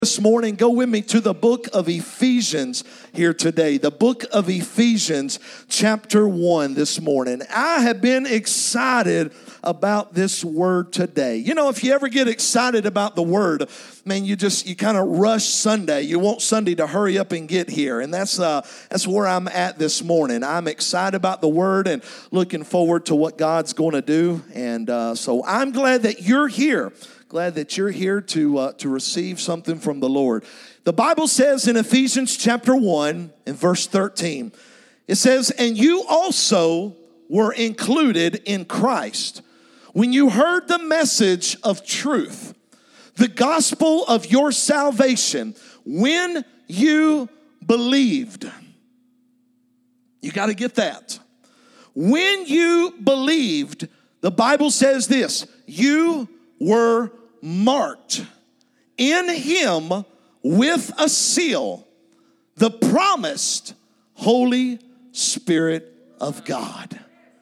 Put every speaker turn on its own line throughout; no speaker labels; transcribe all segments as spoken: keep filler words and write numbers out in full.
This morning, go with me to the book of Ephesians here today. The book of Ephesians, chapter one this morning. I have been excited about this word today. You know, if you ever get excited about the word, man, you just, you kind of rush Sunday. You want Sunday to hurry up and get here. And that's, uh, that's where I'm at this morning. I'm excited about the word and looking forward to what God's going to do. And uh, so I'm glad that you're here. Glad that you're here to uh, to receive something from the Lord. The Bible says in Ephesians chapter one and verse thirteen, it says, "And you also were included in Christ when you heard the message of truth, the gospel of your salvation, when you believed." You got to get that. When you believed, the Bible says this, you were marked in him with a seal, the promised Holy Spirit of God.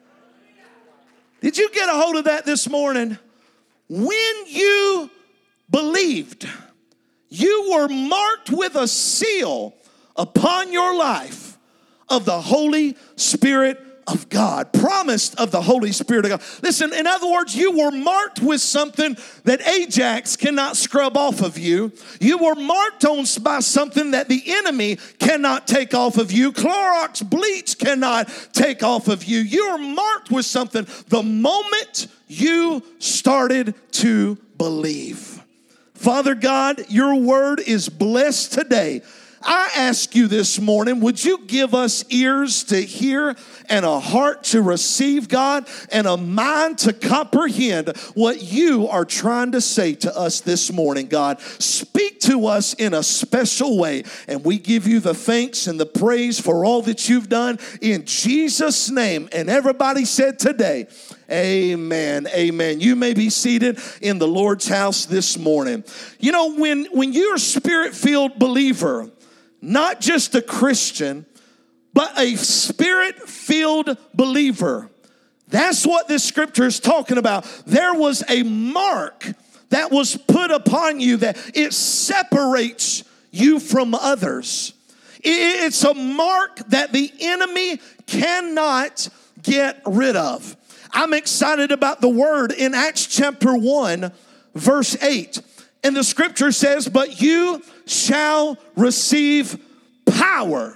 Did you get a hold of that this morning? When you believed, you were marked with a seal upon your life of the Holy Spirit of God, promised of the Holy Spirit of God. Listen, in other words, you were marked with something that Ajax cannot scrub off of you. You were marked on by something that the enemy cannot take off of you. Clorox bleach cannot take off of you. You are marked with something the moment you started to believe. Father God, your word is blessed today. I ask you this morning, would you give us ears to hear and a heart to receive, God, and a mind to comprehend what you are trying to say to us this morning, God. Speak to us in a special way, and we give you the thanks and the praise for all that you've done in Jesus' name. And everybody said today, amen, amen. You may be seated in the Lord's house this morning. You know, when, when you're a spirit-filled believer, not just a Christian, but a spirit-filled believer. That's what this scripture is talking about. There was a mark that was put upon you that it separates you from others. It's a mark that the enemy cannot get rid of. I'm excited about the word in Acts chapter one, verse eight. And the scripture says, "But you shall receive power."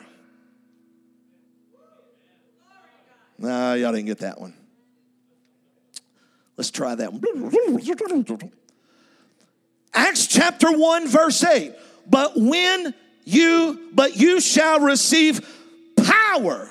Nah, y'all didn't get that one. Let's try that one. Acts chapter one, verse eight. But when you, but you shall receive power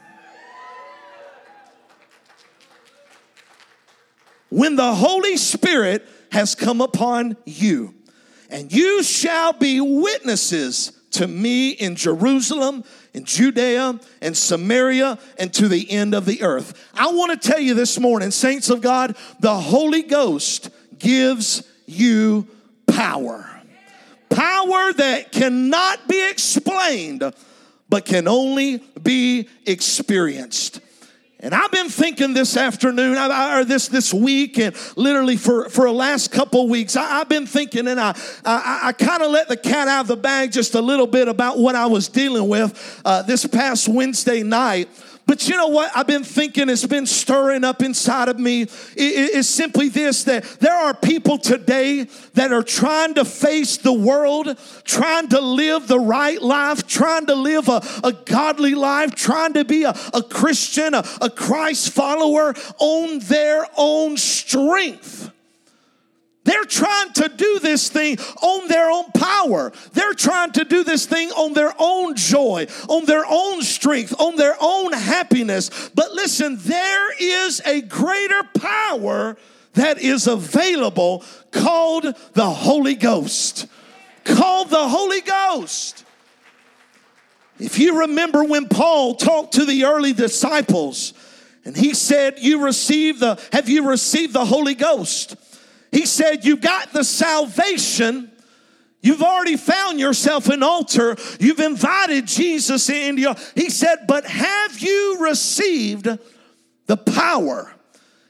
when the Holy Spirit has come upon you, and you shall be witnesses to me in Jerusalem, in Judea, and Samaria, and to the end of the earth. I want to tell you this morning, saints of God, the Holy Ghost gives you power. Power that cannot be explained, but can only be experienced. And I've been thinking this afternoon, or this this week, and literally for, for the last couple weeks, I, I've been thinking, and I I, I kind of let the cat out of the bag just a little bit about what I was dealing with uh, this past Wednesday night. But you know what? I've been thinking, it's been stirring up inside of me. It, it, it's simply this, that there are people today that are trying to face the world, trying to live the right life, trying to live a, a godly life, trying to be a, a Christian, a, a Christ follower on their own strength. They're trying to do this thing on their own power. They're trying to do this thing on their own joy, on their own strength, on their own happiness. But listen, there is a greater power that is available called the Holy Ghost. Called the Holy Ghost. If you remember when Paul talked to the early disciples, and he said, "You received the, have you received the Holy Ghost?" He said, you got the salvation. You've already found yourself an altar. You've invited Jesus into your... He said, but have you received the power?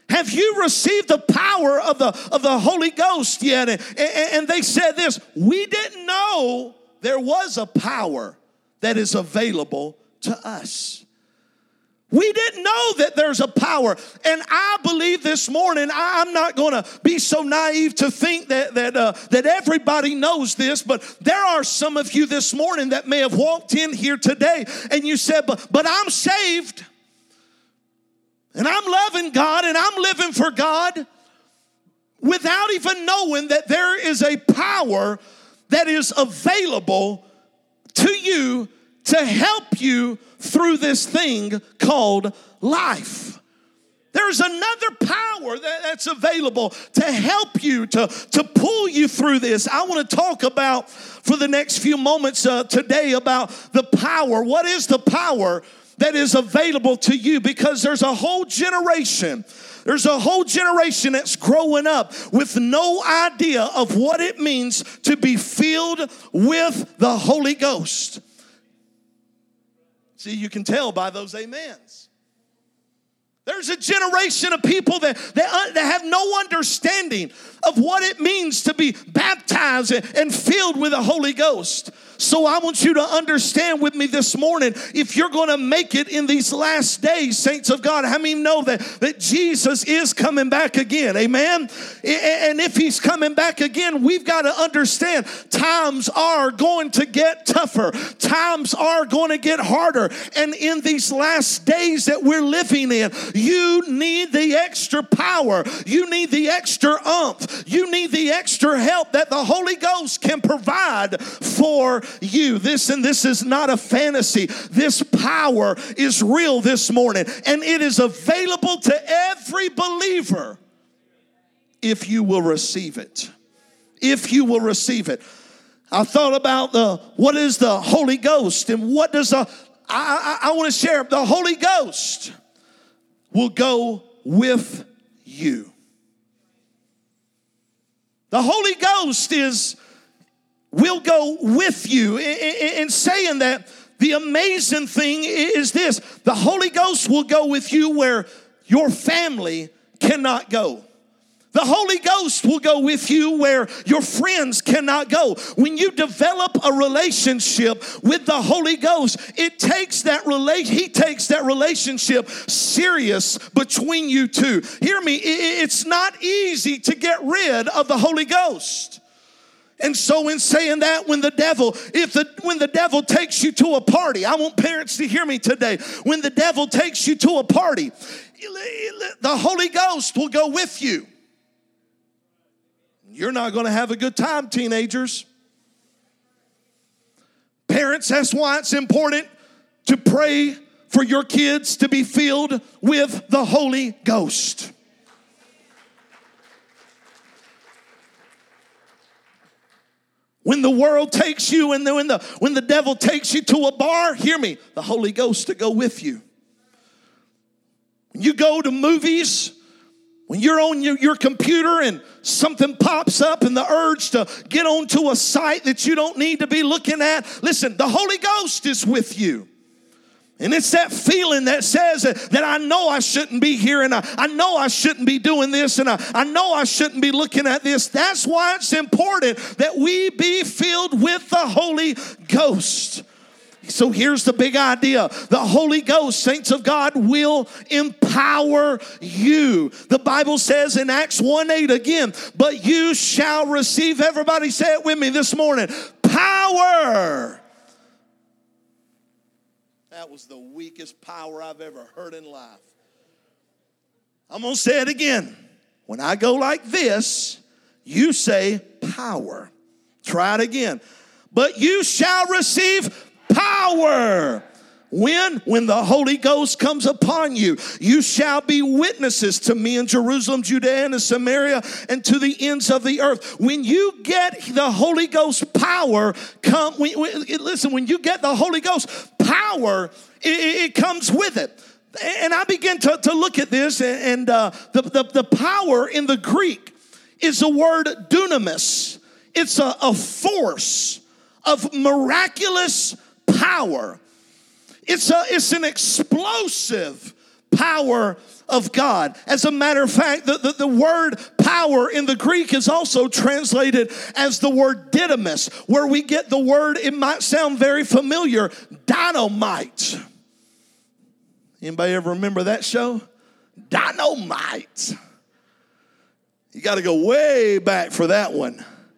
Have you received the power of the, of the Holy Ghost yet? And, and, and they said this, we didn't know there was a power that is available to us. We didn't know that there's a power. And I believe this morning, I'm not going to be so naive to think that, that, uh, that everybody knows this, but there are some of you this morning that may have walked in here today and you said, but, but I'm saved and I'm loving God and I'm living for God without even knowing that there is a power that is available to you to help you through this thing called life. There's another power that, that's available to help you, to, to pull you through this. I want to talk about, for the next few moments uh, today, about the power. What is the power that is available to you? Because there's a whole generation, there's a whole generation that's growing up with no idea of what it means to be filled with the Holy Ghost. See, you can tell by those amens. There's a generation of people that, that, that have no understanding of what it means to be baptized and filled with the Holy Ghost. So I want you to understand with me this morning, if you're going to make it in these last days, saints of God, how many know that, that Jesus is coming back again? Amen? And if he's coming back again, we've got to understand times are going to get tougher. Times are going to get harder. And in these last days that we're living in, you need the extra power. You need the extra umph. You need the extra help that the Holy Ghost can provide for you. This and this is not a fantasy. This power is real this morning, and it is available to every believer if you will receive it. If you will receive it. I thought about the what is the Holy Ghost and what does the I, I, I want to share. The Holy Ghost will go with you. The Holy Ghost is will go with you. In saying that, the amazing thing is this: the Holy Ghost will go with you where your family cannot go. The Holy Ghost will go with you where your friends cannot go. When you develop a relationship with the Holy Ghost, it takes that rela- He takes that relationship serious between you two. Hear me, it's not easy to get rid of the Holy Ghost. And so in saying that, when the devil, if the when the devil takes you to a party, I want parents to hear me today. When the devil takes you to a party, the Holy Ghost will go with you. You're not going to have a good time, teenagers. Parents, that's why it's important to pray for your kids to be filled with the Holy Ghost. When the world takes you and when the, when the devil takes you to a bar, hear me, the Holy Ghost to go with you. When you go to movies, when you're on your, your computer and something pops up and the urge to get onto a site that you don't need to be looking at, listen, the Holy Ghost is with you. And it's that feeling that says that, that I know I shouldn't be here, and I, I know I shouldn't be doing this, and I, I know I shouldn't be looking at this. That's why it's important that we be filled with the Holy Ghost. So here's the big idea. The Holy Ghost, saints of God, will empower you. The Bible says in Acts one eight again, but you shall receive, everybody say it with me this morning, power. That was the weakest power I've ever heard in life. I'm going to say it again. When I go like this, you say power. Try it again. But you shall receive power. When? When the Holy Ghost comes upon you. You shall be witnesses to me in Jerusalem, Judea, and Samaria, and to the ends of the earth. When you get the Holy Ghost power, come. We, we, listen, when you get the Holy Ghost power, it, it comes with it. And I begin to, to look at this, and uh, the, the, the power in the Greek is the word dunamis. It's a, a force of miraculous power. It's a, it's an explosive power of God. As a matter of fact, the, the, the word power in the Greek is also translated as the word dynamis, where we get the word, it might sound very familiar, dynamite. Anybody ever remember that show? Dynamite. You got to go way back for that one.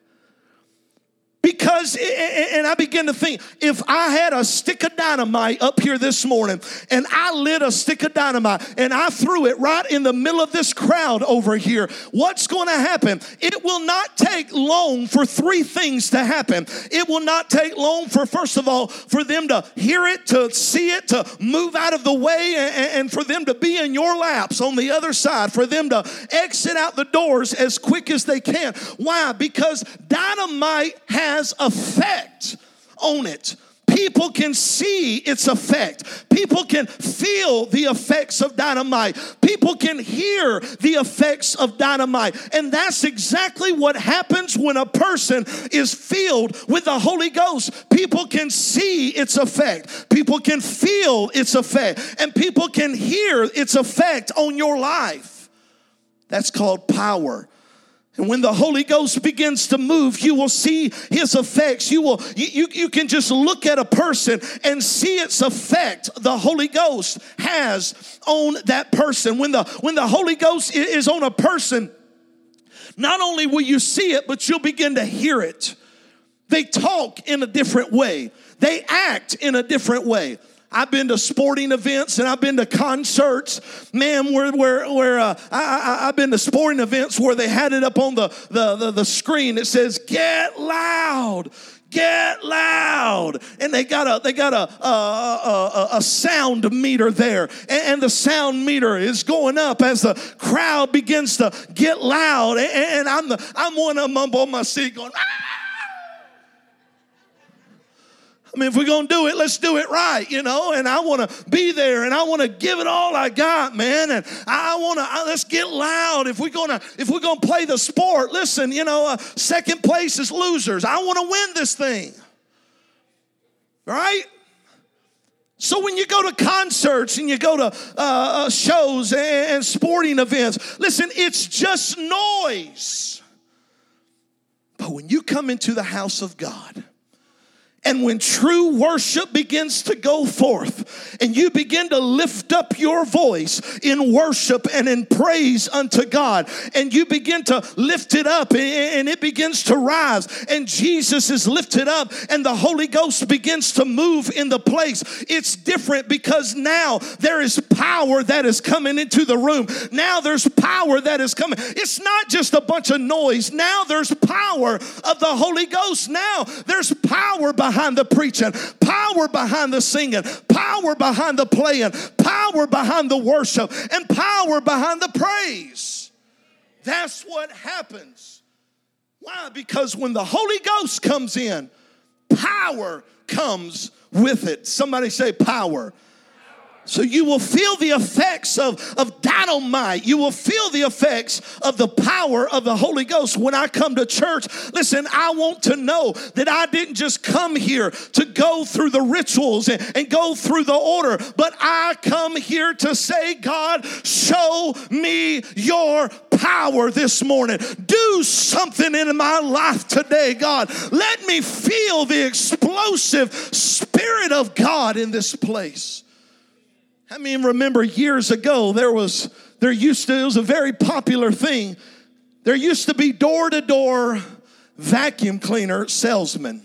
Because, and I begin to think, if I had a stick of dynamite up here this morning, and I lit a stick of dynamite, and I threw it right in the middle of this crowd over here, what's going to happen? It will not take long for three things to happen. It will not take long for, first of all, for them to hear it, to see it, to move out of the way, and, and for them to be in your laps on the other side, for them to exit out the doors as quick as they can. Why? Because dynamite has effect on it. People can see its effect. People can feel the effects of dynamite. People can hear the effects of dynamite. And that's exactly what happens when a person is filled with the Holy Ghost. People can see its effect. People can feel its effect. And people can hear its effect on your life. That's called power. And when the Holy Ghost begins to move, you will see his effects. You will, you, you, you can just look at a person and see its effect the Holy Ghost has on that person. When the, when the Holy Ghost is on a person, not only will you see it, but you'll begin to hear it. They talk in a different way. They act in a different way. I've been to sporting events and I've been to concerts, man, where where where uh, I, I, I've been to sporting events where they had it up on the, the, the, the screen. It says, "Get loud, get loud," and they got a they got a a, a, a sound meter there, and, and the sound meter is going up as the crowd begins to get loud, and, and I'm the I'm one of them up on my seat going, "Ah!" I mean, if we're going to do it, let's do it right, you know, and I want to be there and I want to give it all I got, man, and I want to, let's get loud. If we're going to, if we're going to play the sport, listen, you know, uh, second place is losers. I want to win this thing, right? So when you go to concerts and you go to uh, shows and, and sporting events, listen, it's just noise. But when you come into the house of God, and when true worship begins to go forth and you begin to lift up your voice in worship and in praise unto God, and you begin to lift it up and it begins to rise, and Jesus is lifted up and the Holy Ghost begins to move in the place, it's different because now there is power that is coming into the room. Now there's power that is coming. It's not just a bunch of noise. Now there's power of the Holy Ghost. Now there's power behind behind the preaching, power behind the singing, power behind the playing, power behind the worship, and power behind the praise. That's what happens. Why? Because when the Holy Ghost comes in, power comes with it. Somebody say power. So you will feel the effects of, of dynamite. You will feel the effects of the power of the Holy Ghost. When I come to church, listen, I want to know that I didn't just come here to go through the rituals and, and go through the order, but I come here to say, God, show me your power this morning. Do something in my life today, God. Let me feel the explosive Spirit of God in this place. I mean, remember years ago, there was, there used to, it was a very popular thing. There used to be door-to-door vacuum cleaner salesmen.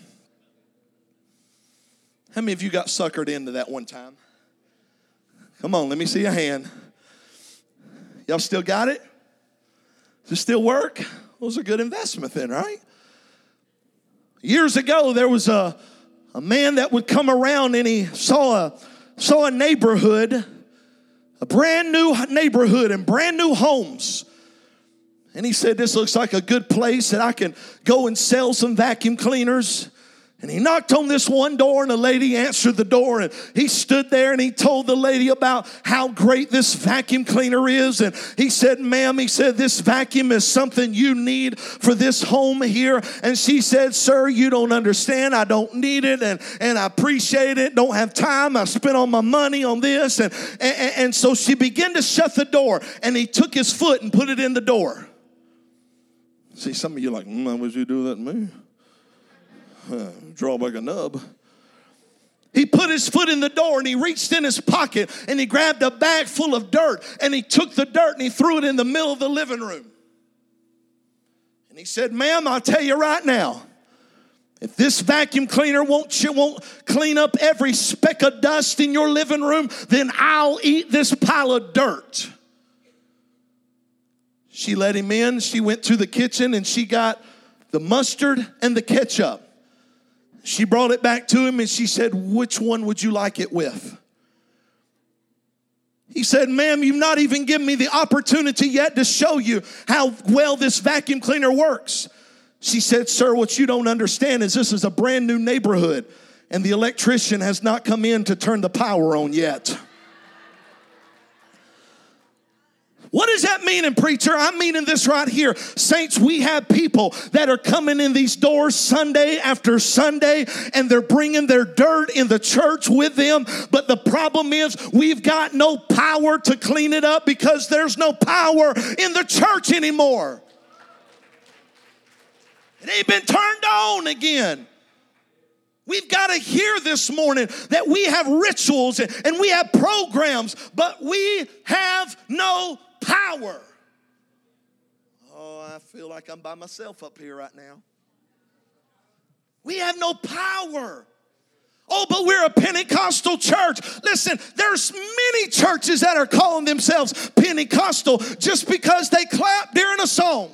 How many of you got suckered into that one time? Come on, let me see a hand. Y'all still got it? Does it still work? Well, it was a good investment then, right? Years ago, there was a, a man that would come around and he saw a Saw a neighborhood, a brand new neighborhood and brand new homes. And he said, this looks like a good place that I can go and sell some vacuum cleaners. And he knocked on this one door, and a lady answered the door, and he stood there and he told the lady about how great this vacuum cleaner is. And he said, ma'am, he said, this vacuum is something you need for this home here. And she said, sir, you don't understand. I don't need it, and, and I appreciate it. Don't have time. I spent all my money on this. And, and, and so she began to shut the door, and he took his foot and put it in the door. See, some of you are like, mm, why would you do that to me? Uh, draw like a nub. He put his foot in the door and he reached in his pocket and he grabbed a bag full of dirt and he took the dirt and he threw it in the middle of the living room. And he said, ma'am, I'll tell you right now, if this vacuum cleaner won't, won't clean up every speck of dust in your living room, then I'll eat this pile of dirt. She let him in. She went to the kitchen and she got the mustard and the ketchup. She brought it back to him and she said, which one would you like it with? He said, ma'am, you've not even given me the opportunity yet to show you how well this vacuum cleaner works. She said, sir, what you don't understand is this is a brand new neighborhood and the electrician has not come in to turn the power on yet. What does that mean, in preacher? I'm meaning this right here. Saints, we have people that are coming in these doors Sunday after Sunday, and they're bringing their dirt in the church with them. But the problem is we've got no power to clean it up because there's no power in the church anymore. It ain't been turned on again. We've got to hear this morning that we have rituals and we have programs, but we have no power. Oh, I feel like I'm by myself up here right now. We have no power. Oh, but we're a Pentecostal church. Listen, there's many churches that are calling themselves Pentecostal just because they clap during a song.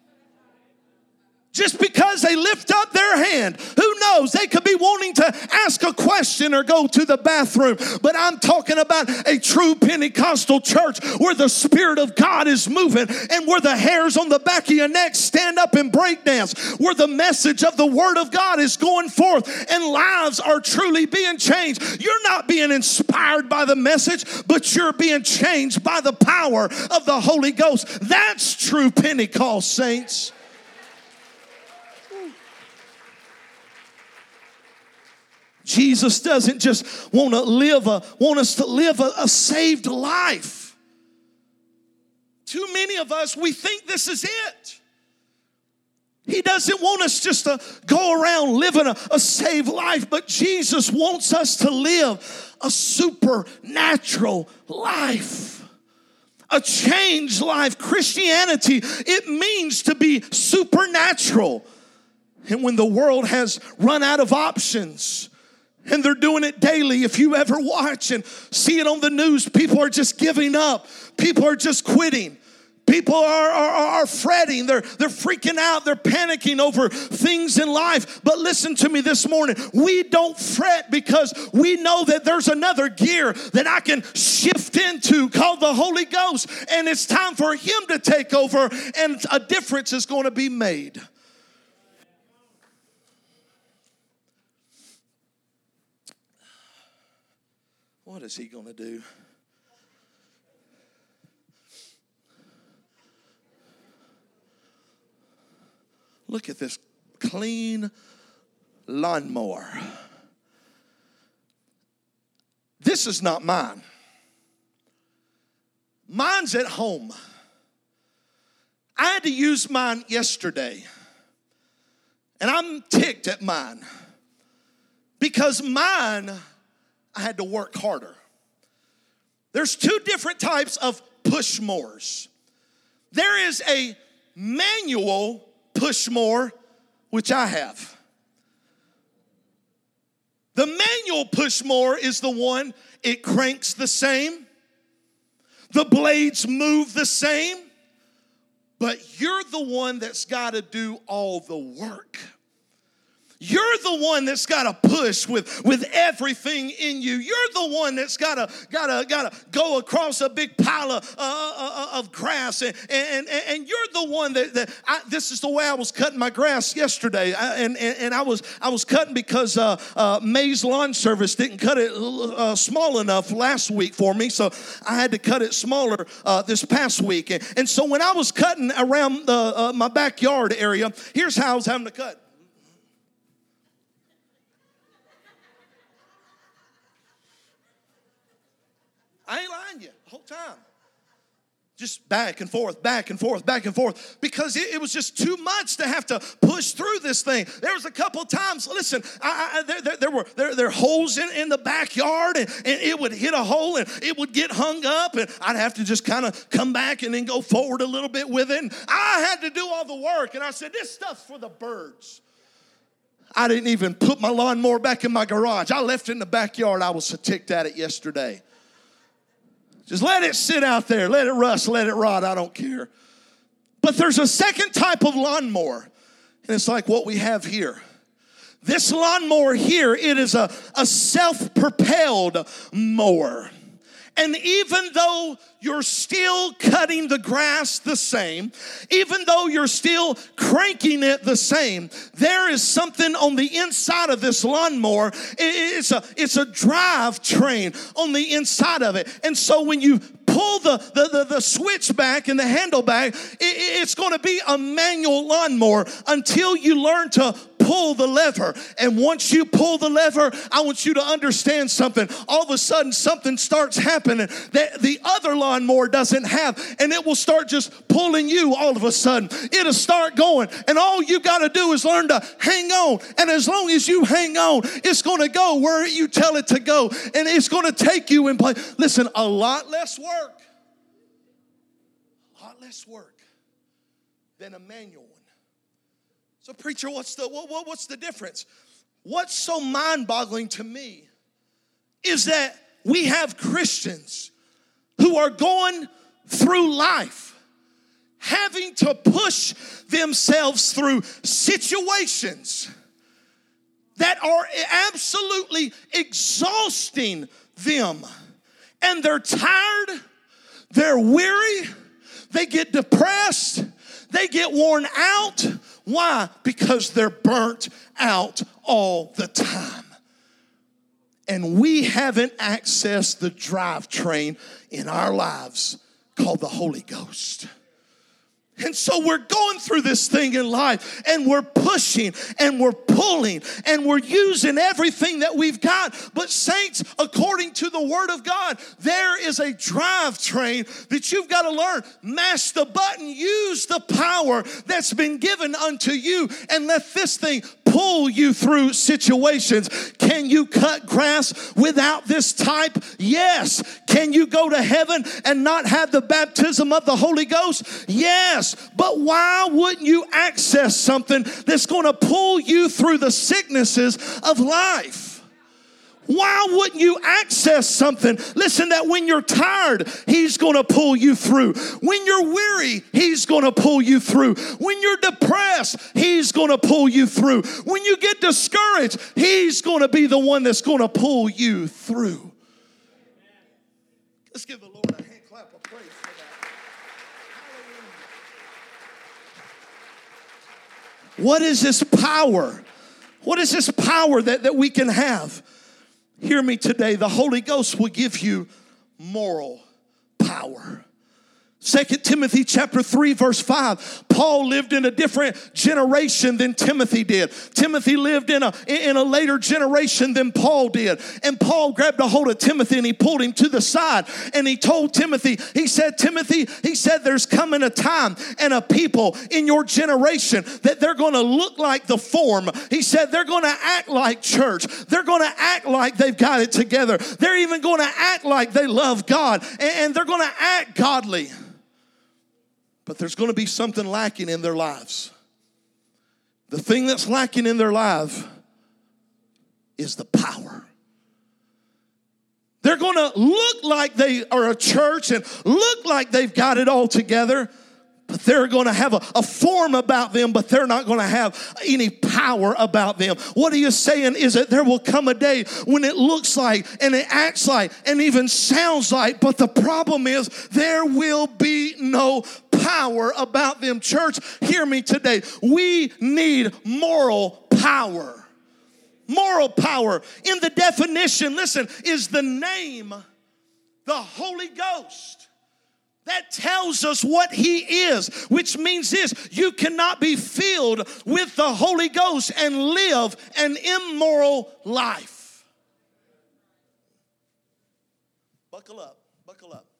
Just because they lift up their hand. Who knows? They could be wanting to ask a question or go to the bathroom. But I'm talking about a true Pentecostal church where the Spirit of God is moving and where the hairs on the back of your neck stand up and break dance. Where the message of the Word of God is going forth and lives are truly being changed. You're not being inspired by the message, but you're being changed by the power of the Holy Ghost. That's true Pentecost, saints. Jesus doesn't just want to live a want us to live a, a saved life. Too many of us, we think this is it. He doesn't want us just to go around living a, a saved life, but Jesus wants us to live a supernatural life. A changed life. Christianity, it means to be supernatural. And when the world has run out of options, and they're doing it daily. If you ever watch and see it on the news, people are just giving up. People are just quitting. People are, are, are fretting. They're, they're freaking out. They're panicking over things in life. But listen to me this morning. We don't fret because we know that there's another gear that I can shift into called the Holy Ghost. And it's time for Him to take over, and a difference is going to be made. What is He going to do? Look at this clean lawnmower. This is not mine. Mine's at home. I had to use mine yesterday. And I'm ticked at mine. Because mine, I had to work harder. There's two different types of push mowers. There is a manual push mower, which I have. The manual push mower is the one, it cranks the same. The blades move the same. But you're the one that's got to do all the work. You're the one that's got to push with, with everything in you. You're the one that's got to gotta, gotta go across a big pile of, uh, uh, of grass. And, and, and you're the one that, that I, this is the way I was cutting my grass yesterday. I, and, and, and I was I was cutting because uh, uh, May's Lawn Service didn't cut it uh, small enough last week for me. So I had to cut it smaller uh, this past week. And, and so when I was cutting around the, uh, my backyard area, here's how I was having to cut. I ain't lying to you the whole time. Just back and forth, back and forth, back and forth, because it, it was just too much to have to push through this thing. There was a couple of times, listen, I, I, there, there, there were there, there holes in, in the backyard, and, and it would hit a hole, and it would get hung up, and I'd have to just kind of come back and then go forward a little bit with it. And I had to do all the work, and I said, this stuff's for the birds. I didn't even put my lawnmower back in my garage. I left it in the backyard. I was so ticked at it yesterday. Just let it sit out there. Let it rust. Let it rot. I don't care. But there's a second type of lawnmower, and it's like what we have here. This lawnmower here, it is a, a self-propelled mower. And even though you're still cutting the grass the same, even though you're still cranking it the same, there is something on the inside of this lawnmower. It's a, it's a drive train on the inside of it. And so when you pull the, the, the, the switch back and the handle back, it, it's going to be a manual lawnmower until you learn to pull the lever. And once you pull the lever, I want you to understand something. All of a sudden, something starts happening that the other lawnmower doesn't have, and it will start just pulling you all of a sudden. It'll start going, and all you got to do is learn to hang on. And as long as you hang on, it's going to go where you tell it to go, and it's going to take you in place. Listen, a lot less work, a lot less work than a manual one. So, preacher, what's the what, what's the difference? What's so mind-boggling to me is that we have Christians who are going through life having to push themselves through situations that are absolutely exhausting them. And they're tired, they're weary, they get depressed, they get worn out. Why? Because they're burnt out all the time. And we haven't accessed the drivetrain in our lives called the Holy Ghost. And so we're going through this thing in life, and we're pushing and we're pulling and we're using everything that we've got. But saints, according to the Word of God, there is a drivetrain that you've got to learn. Mash the button, use the power that's been given unto you, and let this thing pull you through situations. Can you cut grass without this type? Yes. Can you go to heaven and not have the baptism of the Holy Ghost? Yes. But why wouldn't you access something that's going to pull you through the sicknesses of life? Why wouldn't you access something? Listen, that when you're tired, He's going to pull you through. When you're weary, He's going to pull you through. When you're depressed, He's going to pull you through. When you get discouraged, He's going to be the one that's going to pull you through. Let's give the Lord a hand clap of praise for that. Hallelujah. What is this power? What is this power that, that we can have? Hear me today. The Holy Ghost will give you moral power. Second Timothy chapter three verse five. Paul lived in a different generation than Timothy did. Timothy lived in a, in a later generation than Paul did. And Paul grabbed a hold of Timothy and he pulled him to the side. And he told Timothy, he said, Timothy, he said, there's coming a time and a people in your generation that they're going to look like the form. He said they're going to act like church. They're going to act like they've got it together. They're even going to act like they love God. And, and they're going to act godly. But there's going to be something lacking in their lives. The thing that's lacking in their life is the power. They're going to look like they are a church and look like they've got it all together, but they're going to have a, a form about them, but they're not going to have any power about them. What he is saying is that there will come a day when it looks like and it acts like and even sounds like, but the problem is there will be no power about them. Church, hear me today. We need moral power. Moral power, in the definition, listen, is the name, the Holy Ghost. That tells us what he is, which means this: you cannot be filled with the Holy Ghost and live an immoral life. Buckle up, buckle up.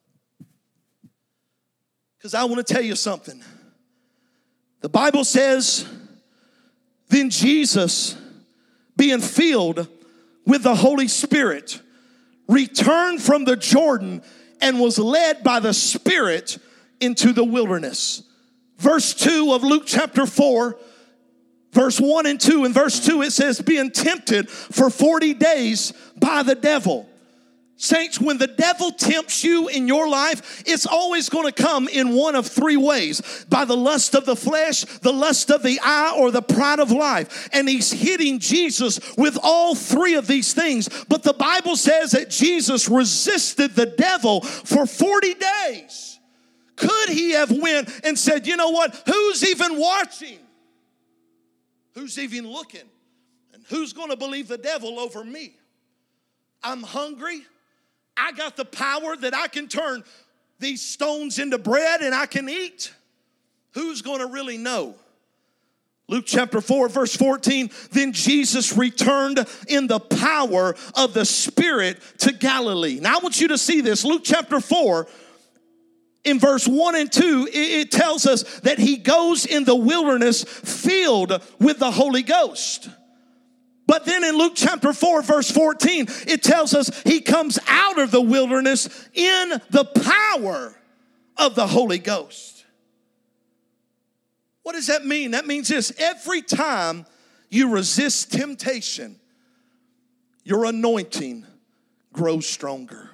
Because I want to tell you something. The Bible says, then Jesus, being filled with the Holy Spirit, returned from the Jordan and was led by the Spirit into the wilderness. Verse two of Luke chapter four, verse one and two. In verse two it says, being tempted for forty days by the devil. Saints, when the devil tempts you in your life, it's always going to come in one of three ways: by the lust of the flesh, the lust of the eye, or the pride of life. And he's hitting Jesus with all three of these things. But the Bible says that Jesus resisted the devil for forty days. Could he have went and said, you know what, who's even watching? Who's even looking? And who's going to believe the devil over me? I'm hungry. I got the power that I can turn these stones into bread and I can eat. Who's going to really know? Luke chapter four, verse fourteen, then Jesus returned in the power of the Spirit to Galilee. Now I want you to see this. Luke chapter four, in verse one and two, it tells us that he goes in the wilderness filled with the Holy Ghost. But then in Luke chapter four, verse fourteen, it tells us he comes out of the wilderness in the power of the Holy Ghost. What does that mean? That means this: every time you resist temptation, your anointing grows stronger.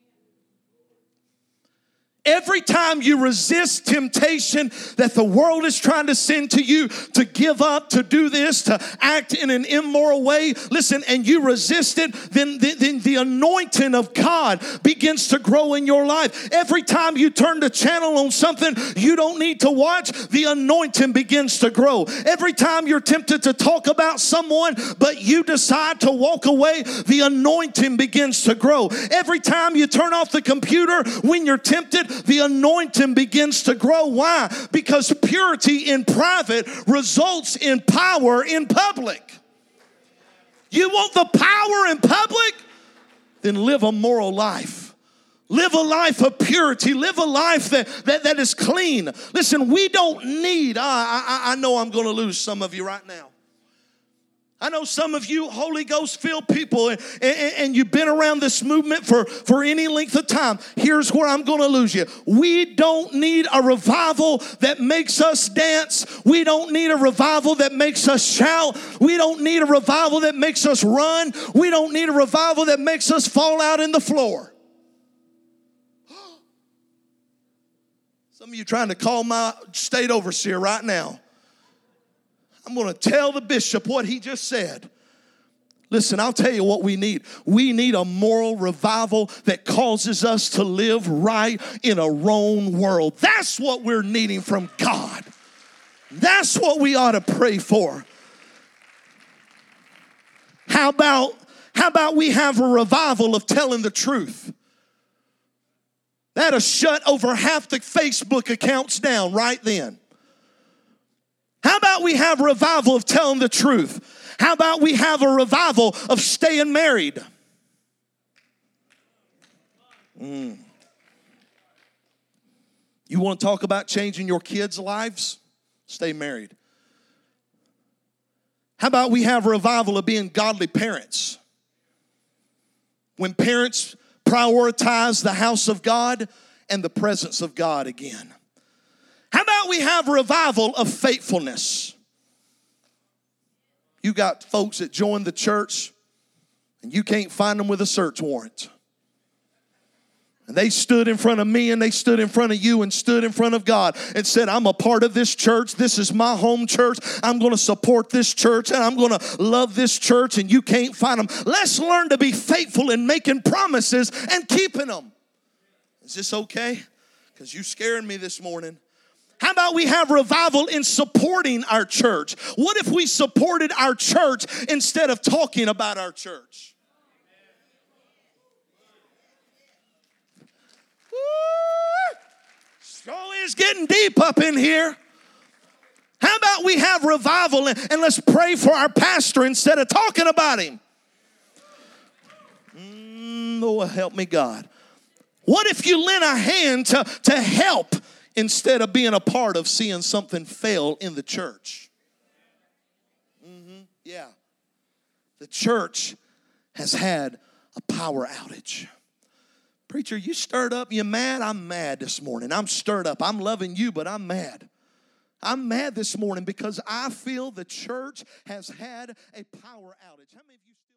Every time you resist temptation that the world is trying to send to you to give up, to do this, to act in an immoral way, listen, and you resist it, then, then, then the anointing of God begins to grow in your life. Every time you turn the channel on something you don't need to watch, the anointing begins to grow. Every time you're tempted to talk about someone, but you decide to walk away, the anointing begins to grow. Every time you turn off the computer when you're tempted, the anointing begins to grow. Why? Because purity in private results in power in public. You want the power in public? Then live a moral life. Live a life of purity. Live a life that, that, that is clean. Listen, we don't need, uh, I, I know I'm going to lose some of you right now. I know some of you Holy Ghost filled people, and, and, and you've been around this movement for, for any length of time. Here's where I'm going to lose you. We don't need a revival that makes us dance. We don't need a revival that makes us shout. We don't need a revival that makes us run. We don't need a revival that makes us fall out in the floor. Some of you trying to call my state overseer right now. I'm going to tell the bishop what he just said. Listen, I'll tell you what we need. We need a moral revival that causes us to live right in a wrong world. That's what we're needing from God. That's what we ought to pray for. How about, how about we have a revival of telling the truth? That'll shut over half the Facebook accounts down right then. How about we have a revival of telling the truth? How about we have a revival of staying married? Mm. You want to talk about changing your kids' lives? Stay married. How about we have a revival of being godly parents? When parents prioritize the house of God and the presence of God again. How about we have a revival of faithfulness? You got folks that join the church and you can't find them with a search warrant. And they stood in front of me and they stood in front of you and stood in front of God and said, I'm a part of this church. This is my home church. I'm going to support this church and I'm going to love this church, and you can't find them. Let's learn to be faithful in making promises and keeping them. Is this okay? Because you scaring me this morning. How about we have revival in supporting our church? What if we supported our church instead of talking about our church? So it's getting deep up in here. How about we have revival and, and let's pray for our pastor instead of talking about him? Mm, Lord, help me, God. What if you lend a hand to, to help instead of being a part of seeing something fail in the church? Mm-hmm, yeah. The church has had a power outage. Preacher, you stirred up, you mad? I'm mad this morning. I'm stirred up. I'm loving you, but I'm mad. I'm mad this morning because I feel the church has had a power outage. How many of you